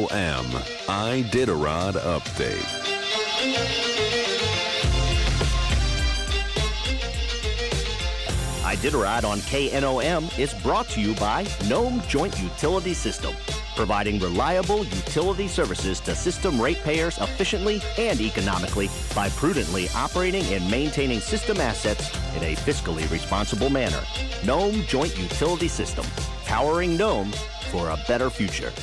KNOM Iditarod Update. Iditarod on KNOM is brought to you by Nome Joint Utility System, providing reliable utility services to system ratepayers efficiently and economically by prudently operating and maintaining system assets in a fiscally responsible manner. Nome Joint Utility System, powering Nome for a better future.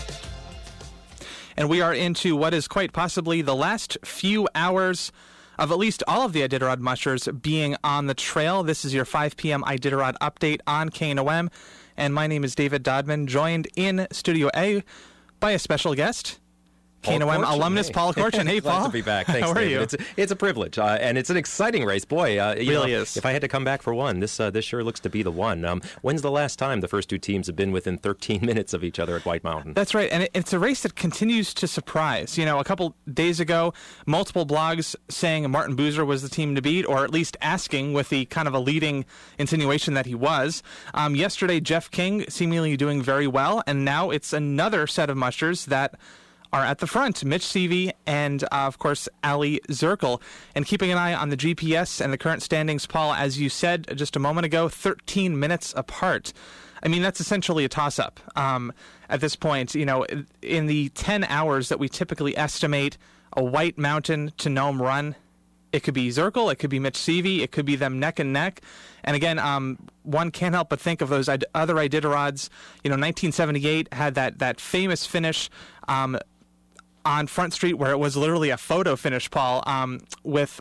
And we are into what is quite possibly the last few hours of at least all of the Iditarod mushers being on the trail. This is your 5 p.m. Iditarod update on KNOM. And my name is David Dodman, joined in Studio A by a special guest, KNOM alumnus Paul Korchin. Hey, Paul. Glad to be back. Thanks, How are David. you? It's a privilege, and it's an exciting race. Boy, really is. If I had to come back for one, this sure looks to be the one. When's the last time the first two teams have been within 13 minutes of each other at White Mountain? That's right, and it's a race that continues to surprise. You know, a couple days ago, multiple blogs saying Martin Buser was the team to beat, or at least asking with the kind of a leading insinuation that he was. Yesterday, Jeff King seemingly doing very well, and now it's another set of mushers that are at the front, Mitch Seavey and, of course, Ali Zirkle. And keeping an eye on the GPS and the current standings, Paul, as you said just a moment ago, 13 minutes apart. I mean, that's essentially a toss-up at this point. You know, in the 10 hours that we typically estimate a White Mountain to Nome run, it could be Zirkle, it could be Mitch Seavey, it could be them neck and neck. And again, one can't help but think of those other Iditarods. You know, 1978 had that famous finish on Front Street, where it was literally a photo finish, Paul, with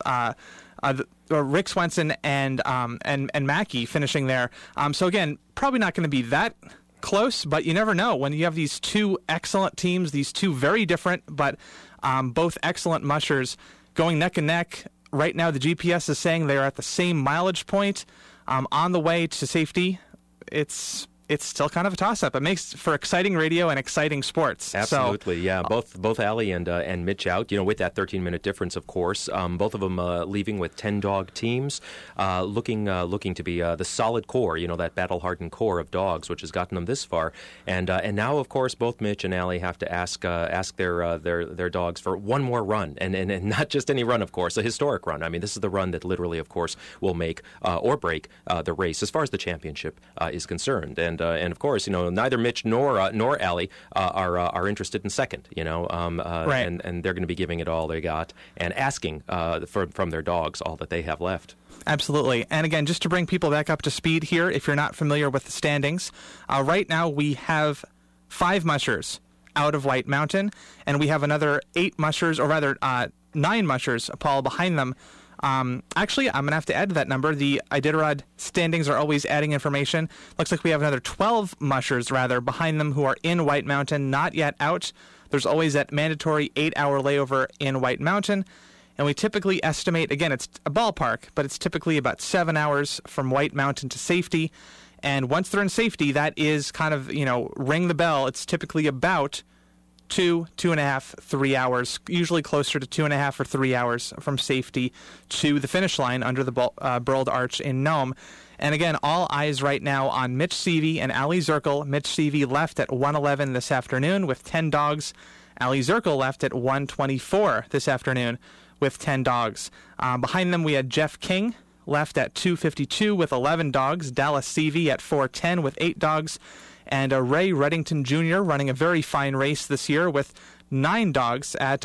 Rick Swenson and Mackey finishing there. So again, probably not going to be that close, but you never know when you have these two excellent teams, these two very different but both excellent mushers going neck and neck. Right now, the GPS is saying they are at the same mileage point on the way to safety. It's still kind of a toss-up. It makes for exciting radio and exciting sports. Absolutely, yeah. Both Ali and Mitch out, you know, with that 13-minute difference, of course. Both of them leaving with 10-dog teams, looking to be the solid core, you know, that battle-hardened core of dogs, which has gotten them this far. And now, of course, both Mitch and Ali have to ask their dogs for one more run, and not just any run, of course, a historic run. I mean, this is the run that literally, of course, will make or break the race as far as the championship is concerned. And of course, you know, neither Mitch nor Ali are interested in second. You know, right. And they're going to be giving it all they got and asking from their dogs all that they have left. Absolutely. And again, just to bring people back up to speed here, if you're not familiar with the standings, right now we have 5 mushers out of White Mountain, and we have another 8 mushers, or rather 9 mushers, Paul, behind them. Actually, I'm going to have to add to that number. The Iditarod standings are always adding information. Looks like we have another 12 mushers, rather, behind them who are in White Mountain, not yet out. There's always that mandatory 8-hour layover in White Mountain. And we typically estimate, again, it's a ballpark, but it's typically about 7 hours from White Mountain to safety. And once they're in safety, that is kind of, you know, ring the bell. It's typically about 2.5, 3 hours, usually closer to 2.5 or 3 hours from safety to the finish line under the Burled Arch in Nome. And again, all eyes right now on Mitch Seavey and Ali Zirkle. Mitch Seavey left at 1:11 this afternoon with 10 dogs. Ali Zirkle left at 1:24 this afternoon with 10 dogs. Behind them, we had Jeff King left at 2:52 with 11 dogs. Dallas Seavey at 4:10 with 8 dogs. And Ray Reddington Jr. running a very fine race this year with 9 dogs at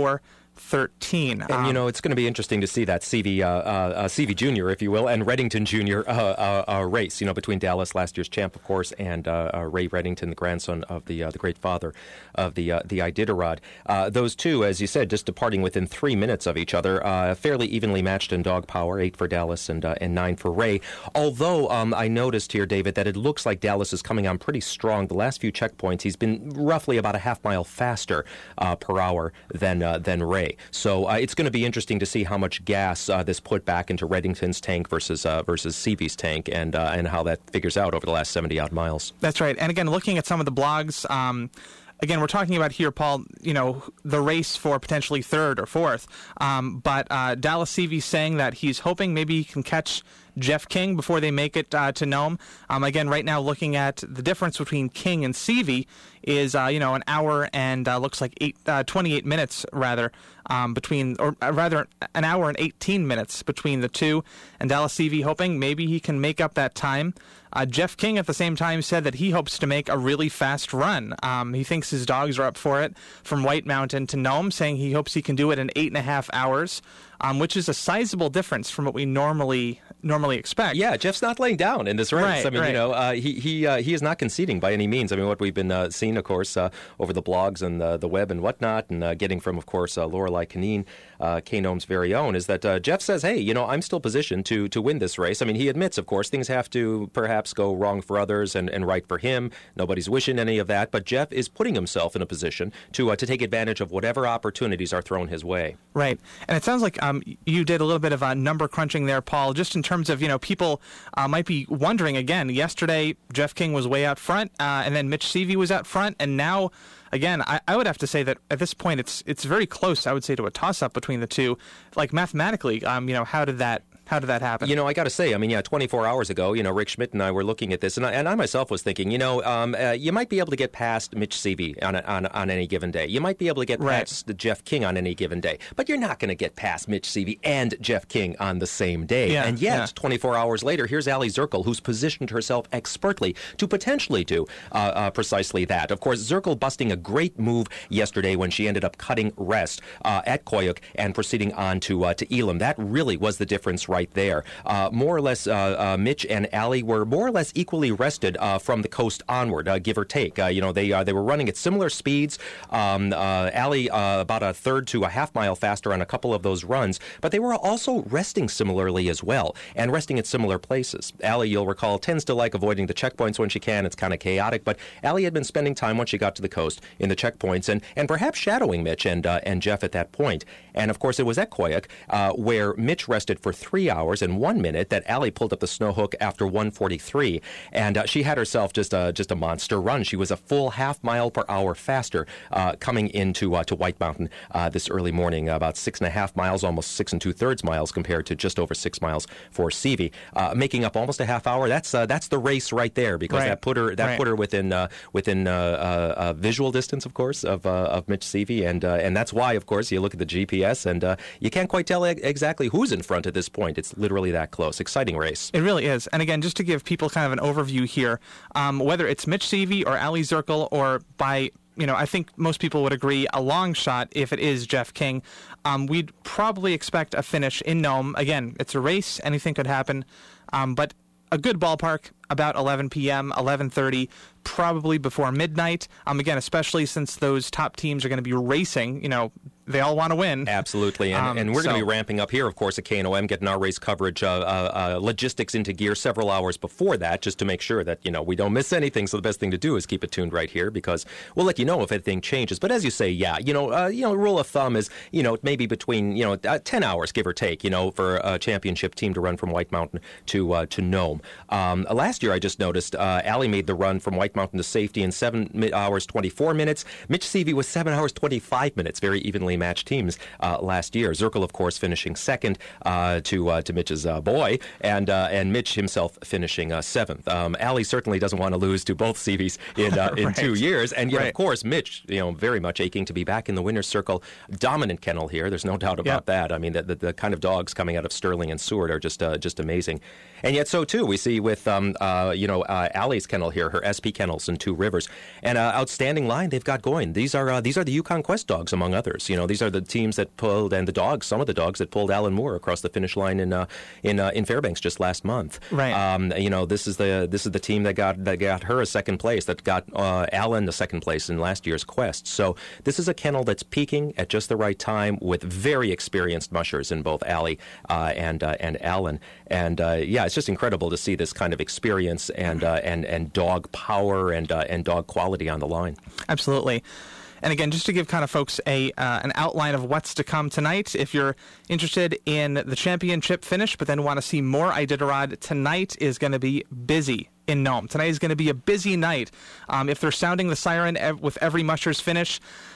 4:13. And, you know, it's going to be interesting to see that Seavey Jr., if you will, and Reddington Jr. Race, you know, between Dallas, last year's champ, of course, and Ray Reddington, the grandson of the great father of the Iditarod. Those two, as you said, just departing within 3 minutes of each other, fairly evenly matched in dog power, 8 for Dallas and 9 for Ray. Although I noticed here, David, that it looks like Dallas is coming on pretty strong. The last few checkpoints, he's been roughly about a half mile faster per hour than Ray. So it's going to be interesting to see how much gas this put back into Reddington's tank versus Seavey's tank, and how that figures out over the last 70-odd miles. That's right. And again, looking at some of the blogs, again, we're talking about here, Paul, you know, the race for potentially 3rd or 4th. But Dallas Seavey saying that he's hoping maybe he can catch Jeff King before they make it to Nome. Again, right now looking at the difference between King and Seavey is an hour and looks like 28 minutes rather between, or rather an hour and 18 minutes between the two. And Dallas Seavey hoping maybe he can make up that time. Jeff King at the same time said that he hopes to make a really fast run. He thinks his dogs are up for it from White Mountain to Nome, saying he hopes he can do it in 8.5 hours, which is a sizable difference from what we normally expect. Yeah, Jeff's not laying down in this race. Right, I mean, he is not conceding by any means. I mean, what we've been seeing, of course, over the blogs and the web and whatnot, and getting from, of course, Lorelei Canine, K-Nome's very own, is that Jeff says, hey, I'm still positioned to win this race. I mean, he admits, of course, things have to perhaps go wrong for others and right for him. Nobody's wishing any of that, but Jeff is putting himself in a position to take advantage of whatever opportunities are thrown his way. Right. And it sounds like you did a little bit of number crunching there, Paul, just in terms of, people might be wondering, again, yesterday Jeff King was way out front, and then Mitch Seavey was out front, and now, again, I would have to say that at this point it's very close, I would say, to a toss-up between the two. Like, mathematically, how did that happen? I got to say, 24 hours ago, Rick Schmidt and I were looking at this, and I myself was thinking, you might be able to get past Mitch Seavey on any given day. You might be able to get past Jeff King on any given day, but you're not going to get past Mitch Seavey and Jeff King on the same day. Yeah, and yet, 24 hours later, here's Ali Zirkle, who's positioned herself expertly to potentially do precisely that. Of course, Zirkle busting a great move yesterday when she ended up cutting rest at Koyuk and proceeding on to Elam. That really was the difference right there. More or less, Mitch and Ali were more or less equally rested from the coast onward, give or take. They were running at similar speeds. Ali about a third to a half mile faster on a couple of those runs, but they were also resting similarly as well, and resting at similar places. Ali, you'll recall, tends to like avoiding the checkpoints when she can. It's kind of chaotic, but Ali had been spending time once she got to the coast in the checkpoints and perhaps shadowing Mitch and Jeff at that point. And of course, it was at Koyuk where Mitch rested for 3 hours and 1 minute that Ali pulled up the snow hook after 1:43, and she had herself just a monster run. She was a full half mile per hour faster coming into to White Mountain this early morning, about 6.5 miles, almost 6 2/3 miles compared to just over 6 miles for Seavey, making up almost a half hour. That's the race right there, because that put her within visual distance, of course, of Mitch Seavey, and that's why, of course, you look at the GPS and you can't quite tell exactly who's in front at this point. It's literally that close. Exciting race. It really is. And again, just to give people kind of an overview here, whether it's Mitch Seavey or Ali Zirkle, or by, I think most people would agree, a long shot if it is Jeff King, we'd probably expect a finish in Nome. Again, it's a race. Anything could happen. But a good ballpark, about 11 p.m., 11:30, probably before midnight. Again, especially since those top teams are going to be racing, they all want to win. Absolutely, and we're going to be ramping up here, of course, at KNOM, getting our race coverage, logistics into gear several hours before that, just to make sure that, we don't miss anything. So the best thing to do is keep it tuned right here, because we'll let you know if anything changes. But as you say, rule of thumb is, maybe between, 10 hours, give or take, for a championship team to run from White Mountain to Nome. Last year, I just noticed, Ali made the run from White Mountain to safety in 7 hours, 24 minutes. Mitch Seavey was 7 hours, 25 minutes, very evenly matched teams last year. Zirkle, of course, finishing second to Mitch's boy, and Mitch himself finishing seventh. Ali certainly doesn't want to lose to both Seaveys in 2 years, and yet, of course, Mitch, very much aching to be back in the winner's circle. Dominant kennel here. There's no doubt about that. I mean, the kind of dogs coming out of Sterling and Seward are just amazing. And yet, so too, we see with Ali's kennel here, her SP Kennels in Two Rivers, and outstanding line they've got going. These are the Yukon Quest dogs, among others. These are the teams that pulled, and some of the dogs that pulled Alan Moore across the finish line in Fairbanks just last month. Right. This is the team that got her a second place, that got Alan the second place in last year's Quest. So this is a kennel that's peaking at just the right time with very experienced mushers in both Ali and Alan. And it's just incredible to see this kind of experience and dog power and dog quality on the line. Absolutely. And again, just to give kind of folks an outline of what's to come tonight, if you're interested in the championship finish but then want to see more Iditarod, tonight is going to be busy in Nome. Tonight is going to be a busy night. If they're sounding the siren with every musher's finish,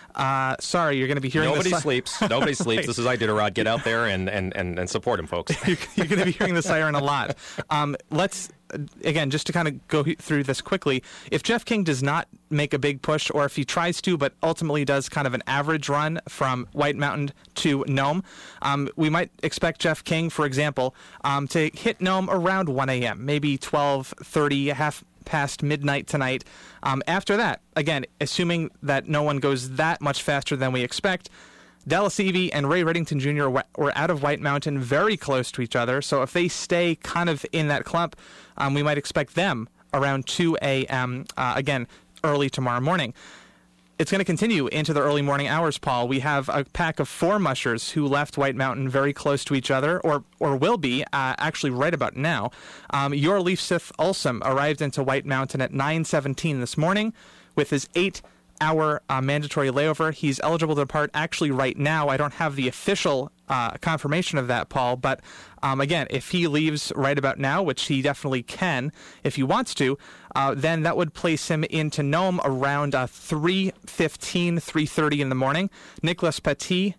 Sorry, you're going to be hearing Nobody this. sleeps. Nobody sleeps. Right. This is Iditarod. Get out there and support him, folks. You're going to be hearing the siren a lot. Let's, again, just to kind of go through this quickly, if Jeff King does not make a big push, or if he tries to but ultimately does kind of an average run from White Mountain to Nome, we might expect Jeff King, for example, to hit Nome around 1 a.m., maybe 12:30, half past midnight tonight. After that, again, assuming that no one goes that much faster than we expect, Dallas Evie and Ray Reddington Jr. were out of White Mountain very close to each other. So if they stay kind of in that clump, we might expect them around 2 a.m., again, early tomorrow morning. It's going to continue into the early morning hours, Paul. We have a pack of 4 mushers who left White Mountain very close to each other, or will be, actually right about now. Your Leaf Sith Ulsum arrived into White Mountain at 9:17 this morning with his 8-hour mandatory layover. He's eligible to depart actually right now. I don't have the official confirmation of that, Paul, but again, if he leaves right about now, which he definitely can if he wants to, then that would place him into Nome around 3:15, 3:30 in the morning. Nicholas Petit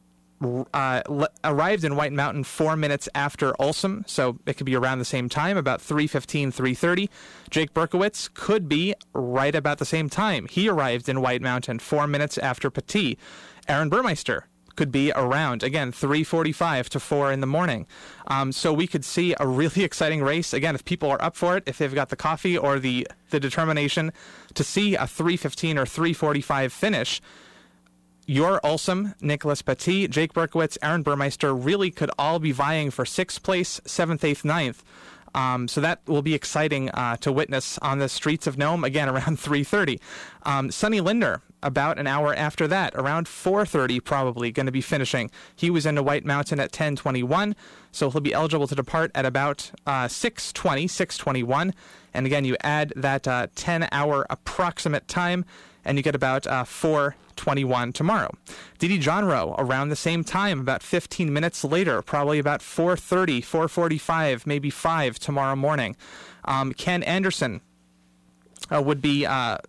arrived in White Mountain 4 minutes after Ulsum, so it could be around the same time, about 3:15, 3:30. Jake Berkowitz could be right about the same time. He arrived in White Mountain 4 minutes after Petit. Aaron Burmeister could be around, again, 3:45 to 4 in the morning. So we could see a really exciting race. Again, if people are up for it, if they've got the coffee or the determination to see a 3:15 or 3:45 finish, your Ulsum, Nicholas Petit, Jake Berkowitz, Aaron Burmeister really could all be vying for 6th place, 7th, 8th, 9th. So that will be exciting to witness on the streets of Nome, again, around 3:30. Sonny Linder, about an hour after that, around 4:30 probably, going to be finishing. He was into White Mountain at 10:21, so he'll be eligible to depart at about 6:20, 6:21. And again, you add that 10-hour approximate time, and you get about 4:21 tomorrow. Didi Johnrow, around the same time, about 15 minutes later, probably about 4:30, 4:45, maybe 5 tomorrow morning. Ken Anderson would be, about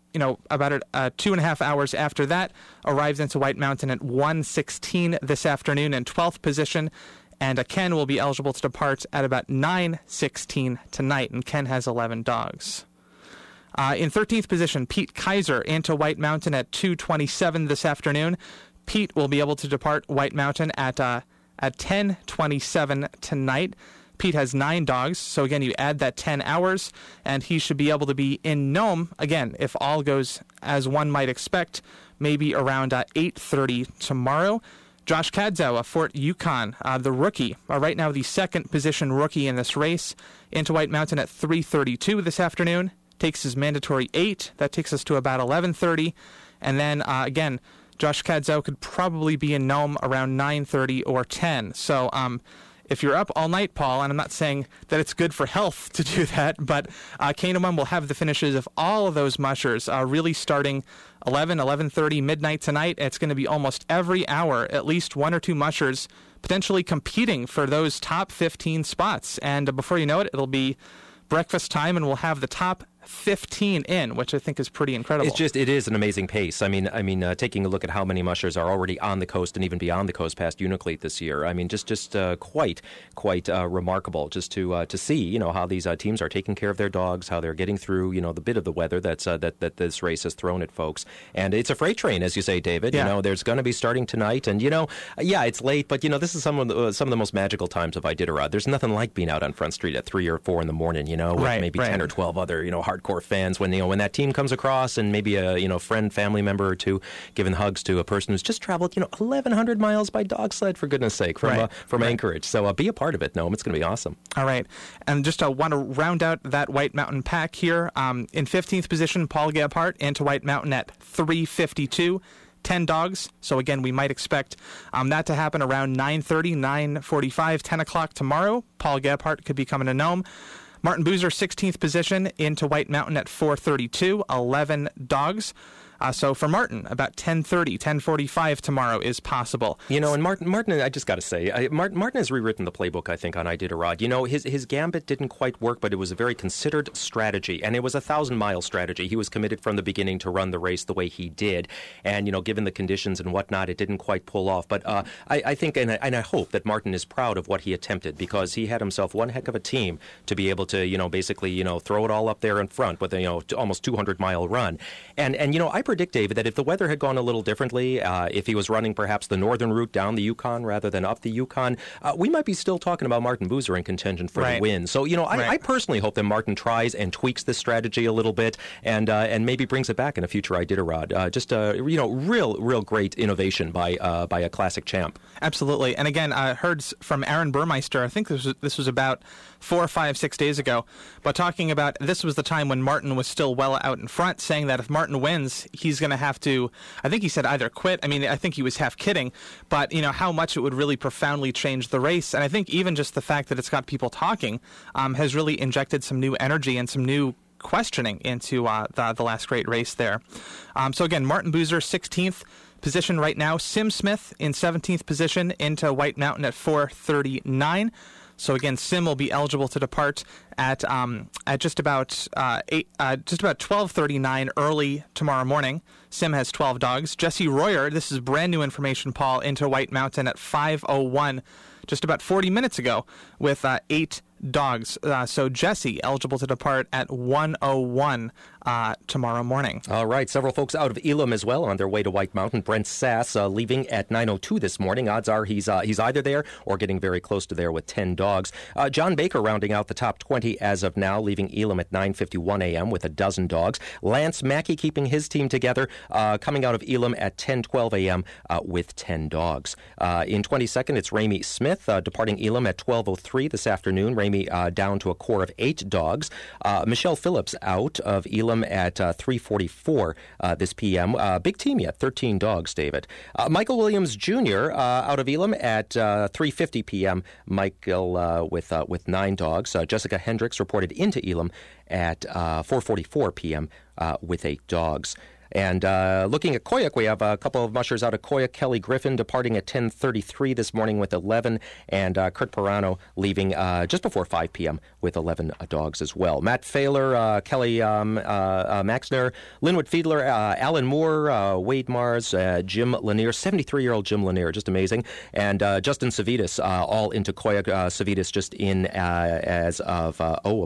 2.5 hours after that, arrives into White Mountain at 1:16 this afternoon in 12th position. And Ken will be eligible to depart at about 9:16 tonight, and Ken has 11 dogs. In 13th position, Pete Kaiser into White Mountain at 2:27 this afternoon. Pete will be able to depart White Mountain at 10:27 tonight. Pete has 9 dogs, so again, you add that 10 hours, and he should be able to be in Nome, again, if all goes as one might expect, maybe around 8:30 tomorrow. Josh Cadzow of Fort Yukon, the rookie, right now the 2nd position rookie in this race, into White Mountain at 3:32 this afternoon. Takes his mandatory 8. That takes us to about 11:30. And then, again, Josh Cadzow could probably be in Nome around 9:30 or 10. So if you're up all night, Paul, and I'm not saying that it's good for health to do that, but K1 will have the finishes of all of those mushers really starting 11:30, midnight tonight. It's going to be almost every hour, at least 1 or 2 mushers potentially competing for those top 15 spots. And before you know it, it'll be breakfast time, and we'll have the top 15 in, which I think is pretty incredible. It is an amazing pace. I mean, taking a look at how many mushers are already on the coast and even beyond the coast past Unalakleet this year. I mean, just quite remarkable just to see, how these teams are taking care of their dogs, how they're getting through, the bit of the weather that this race has thrown at folks. And it's a freight train, as you say, David. Yeah. There's going to be starting tonight, and it's late, but this is some of the most magical times of Iditarod. There's nothing like being out on Front Street at 3 or 4 in the morning, with maybe 10 or 12 other hardcore fans when that team comes across, and maybe a friend, family member or two giving hugs to a person who's just traveled 1,100 miles by dog sled, for goodness sake, from Anchorage. So be a part of it, Noam. It's going to be awesome. All right, and just want to round out that White Mountain pack here. In 15th position, Paul Gephardt into White Mountain at 3:52. 10 dogs. So again, we might expect that to happen around 9:30, 9:45, 10 o'clock tomorrow. Paul Gephardt could be coming to Nome. Martin Buser, 16th position into White Mountain at 4:32, 11 dogs. So for Martin, about 10:30, 10:45 tomorrow is possible. And Martin, I just got to say, Martin has rewritten the playbook, I think, on Iditarod. His gambit didn't quite work, but it was a very considered strategy, and it was a 1,000-mile strategy. He was committed from the beginning to run the race the way he did, and, given the conditions and whatnot, it didn't quite pull off. But I think, and I hope that Martin is proud of what he attempted, because he had himself one heck of a team to be able to, basically, throw it all up there in front with a, almost 200-mile run. And I predict, David, that if the weather had gone a little differently, if he was running perhaps the northern route down the Yukon rather than up the Yukon, we might be still talking about Martin Boozer in contention for the win. So, I personally hope that Martin tries and tweaks this strategy a little bit and maybe brings it back in a future Iditarod. Just a, real great innovation by a classic champ. Absolutely. And again, I heard from Aaron Burmeister, I think this was about 4, 5, 6 days ago, but talking about this was the time when Martin was still well out in front, saying that if Martin wins, he's going to have to, I think he said either quit. I mean, I think he was half kidding, but, how much it would really profoundly change the race. And I think even just the fact that it's got people talking has really injected some new energy and some new questioning into the last great race there. So again, Martin Boozer, 16th position right now. Sim Smith in 17th position into White Mountain at 4:39. So again, Sim will be eligible to depart at just about 12:39 early tomorrow morning. Sim has 12 dogs. Jesse Royer, this is brand new information, Paul, into White Mountain at 5:01, just about 40 minutes ago, with 8 dogs. So Jesse eligible to depart at 1:01 tomorrow morning. All right. Several folks out of Elam as well on their way to White Mountain. Brent Sass leaving at 9:02 this morning. Odds are he's either there or getting very close to there with 10 dogs. John Baker rounding out the top 20 as of now, leaving Elam at 9:51 a.m. with a dozen dogs. Lance Mackey keeping his team together, coming out of Elam at 10:12 a.m. With 10 dogs. In 22nd, it's Ramey Smith departing Elam at 12:03 this afternoon. Ramey down to a core of 8 dogs. Michelle Phillips out of Elam at 3:44 this p.m. Big team yet, 13 dogs, David. Michael Williams Jr. Out of Elam at 3:50 p.m. Michael with 9 dogs. Jessica Hendricks reported into Elam at 4:44 p.m. With 8 dogs. And looking at Koyuk, we have a couple of mushers out of Koyuk. Kelly Griffin departing at 10:33 this morning with 11, and Kurt Pirano leaving just before 5 p.m. with 11 dogs as well. Matt Failer, Kelly Maxner, Linwood Fiedler, Alan Moore, Wade Mars, Jim Lanier, 73-year-old Jim Lanier, just amazing, and Justin Savitas, all into Koyuk. Savitas just in as of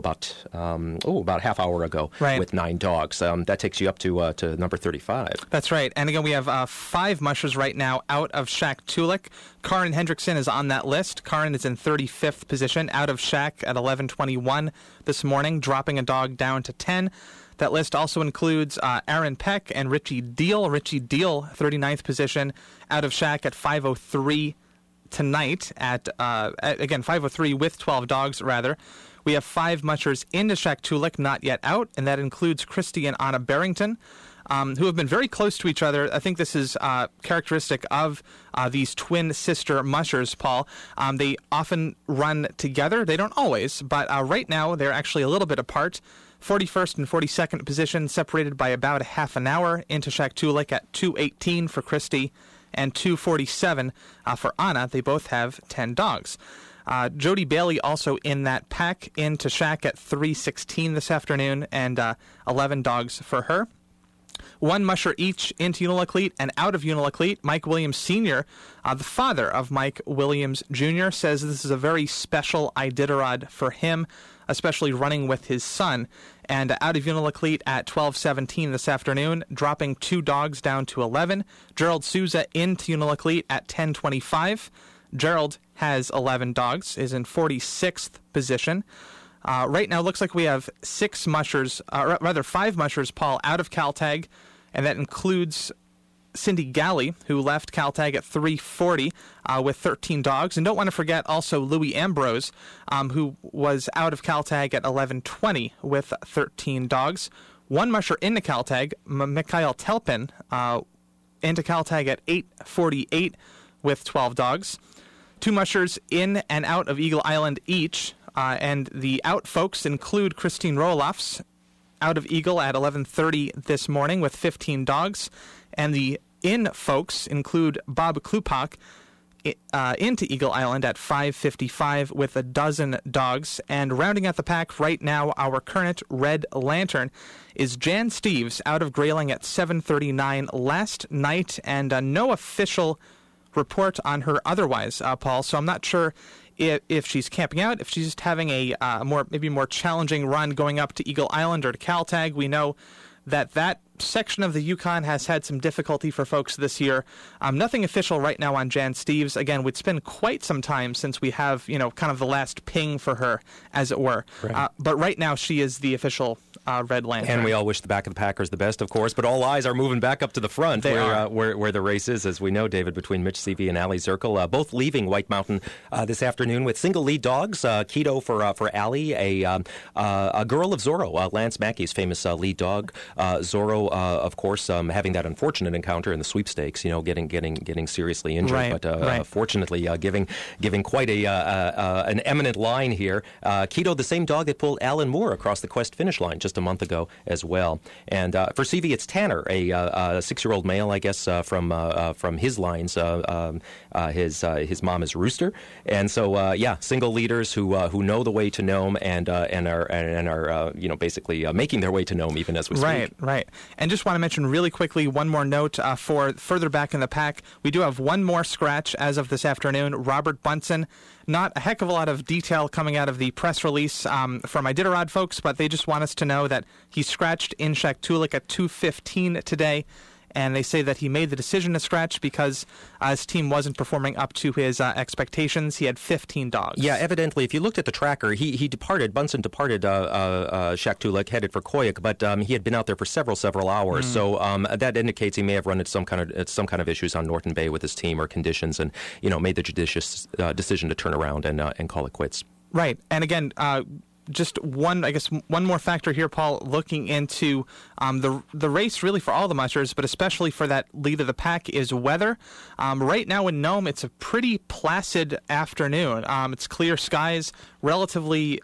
about half hour ago with 9 dogs. That takes you up to number 35. That's right. And again, we have 5 mushers right now out of Shack-Tulik. Karin Hendrickson is on that list. Karin is in 35th position, out of Shack at 11:21 this morning, dropping a dog down to 10. That list also includes Aaron Peck and Richie Deal. Richie Deal, 39th position, out of Shack at 5:03 tonight, at again, 5:03 with 12 dogs, rather. We have 5 mushers into Shack-Tulik, not yet out, and that includes Christy and Anna Barrington, who have been very close to each other. I think this is characteristic of these twin sister mushers, Paul. They often run together. They don't always, but right now they're actually a little bit apart. 41st and 42nd position, separated by about a half an hour, into Shack-Tulik at 2:18 for Christy and 2:47 for Anna. They both have 10 dogs. Jody Bailey also in that pack, into Shack at 3:16 this afternoon, and 11 dogs for her. 1 musher each into Unalakleet and out of Unalakleet. Mike Williams Sr., the father of Mike Williams Jr., says this is a very special Iditarod for him, especially running with his son. And out of Unalakleet at 12:17 this afternoon, dropping 2 dogs down to 11. Gerald Souza into Unalakleet at 10:25. Gerald has 11 dogs, is in 46th position. Right now, it looks like we have 5 mushers, Paul, out of Caltag, and that includes Cindy Galley, who left Caltag at 3:40 with 13 dogs. And don't want to forget also Louis Ambrose, who was out of Caltag at 11:20 with 13 dogs. 1 musher into Caltag, Mikhail Telpin, into Caltag at 8:48 with 12 dogs. 2 mushers in and out of Eagle Island each. And the out folks include Christine Rolofs, out of Eagle at 11:30 this morning with 15 dogs. And the in folks include Bob Klupak into Eagle Island at 5:55 with a dozen dogs. And rounding out the pack right now, our current Red Lantern is Jan Steeves out of Grayling at 7:39 last night, and no official report on her otherwise, Paul. So I'm not sure if she's camping out, if she's just having a maybe more challenging run going up to Eagle Island or to Caltag. We know that section of the Yukon has had some difficulty for folks this year. Nothing official right now on Jan Steeves. Again, it's been quite some time since we have, kind of the last ping for her, as it were. Right. But right now, she is the official Red Lantern. And we all wish the back of the Packers the best, of course, but all eyes are moving back up to the front where the race is, as we know, David, between Mitch Seavey and Ali Zirkle, both leaving White Mountain this afternoon with single lead dogs. Keto for Ali, a girl of Zorro, Lance Mackey's famous lead dog. Zorro, of course, having that unfortunate encounter in the sweepstakes, getting seriously injured, but fortunately giving quite an eminent line here. Keto, the same dog that pulled Alan Moore across the Quest finish line just a month ago as well. And for Seavey, it's Tanner, a 6-year-old male, I guess, from his lines. His mom is Rooster, and so single leaders who know the way to Nome and are basically making their way to Nome even as we speak. Right. And just want to mention really quickly one more note for further back in the pack. We do have one more scratch as of this afternoon. Robert Bunsen. Not a heck of a lot of detail coming out of the press release from Iditarod folks, but they just want us to know that he scratched in Shaktoolik at 2:15 today. And they say that he made the decision to scratch because his team wasn't performing up to his expectations. He had 15 dogs. Yeah, evidently, if you looked at the tracker, Bunsen departed Shaktoolik, headed for Koyuk, but he had been out there for several hours. So that indicates he may have run into some kind of issues on Norton Bay with his team or conditions, and made the judicious decision to turn around and call it quits. Right, and again. Just one more factor here, Paul, looking into the race really for all the mushers, but especially for that lead of the pack is weather. Right now in Nome, it's a pretty placid afternoon. It's clear skies, relatively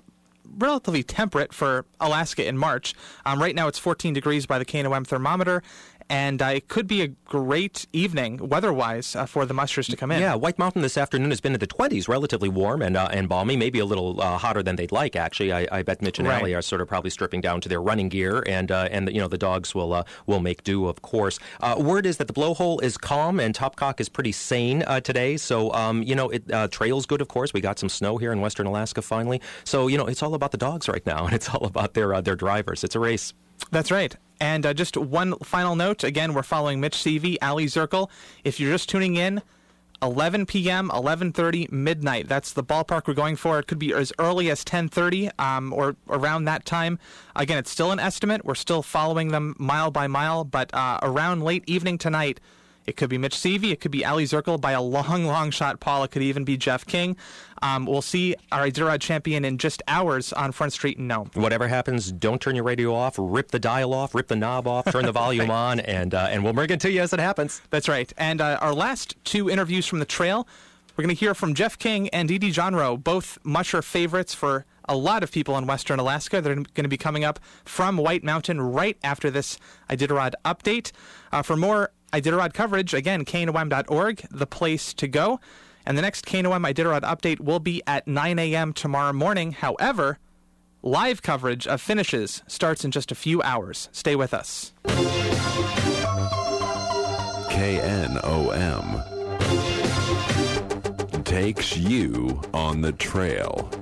temperate for Alaska in March. Right now it's 14 degrees by the KNOM thermometer. And it could be a great evening, weather-wise, for the mushers to come in. Yeah, White Mountain this afternoon has been in the 20s, relatively warm and balmy, maybe a little hotter than they'd like, actually. I bet Mitch and Allie are sort of probably stripping down to their running gear, and the dogs will make do, of course. Word is that the blowhole is calm, and Topcock is pretty sane today. So, trail's good, of course. We got some snow here in western Alaska, finally. So, it's all about the dogs right now, and it's all about their drivers. It's a race. That's right. And just one final note. Again, we're following Mitch Seavey, Ali Zirkle. If you're just tuning in, 11 p.m., 11:30, midnight. That's the ballpark we're going for. It could be as early as 10:30 or around that time. Again, it's still an estimate. We're still following them mile by mile. But around late evening tonight, it could be Mitch Seavey. It could be Ali Zirkle by a long shot, Paul. It could even be Jeff King. We'll see our Iditarod champion in just hours on Front Street in Nome. Whatever happens, don't turn your radio off. Rip the dial off. Rip the knob off. Turn the volume on, and we'll bring it to you as it happens. That's right. And our last two interviews from the trail, we're going to hear from Jeff King and Dee Dee Jonro, both musher favorites for a lot of people in western Alaska. They're going to be coming up from White Mountain right after this Iditarod update. For more Iditarod coverage, again, KNOM.org, the place to go. And the next KNOM Iditarod update will be at 9 a.m. tomorrow morning. However, live coverage of finishes starts in just a few hours. Stay with us. KNOM takes you on the trail.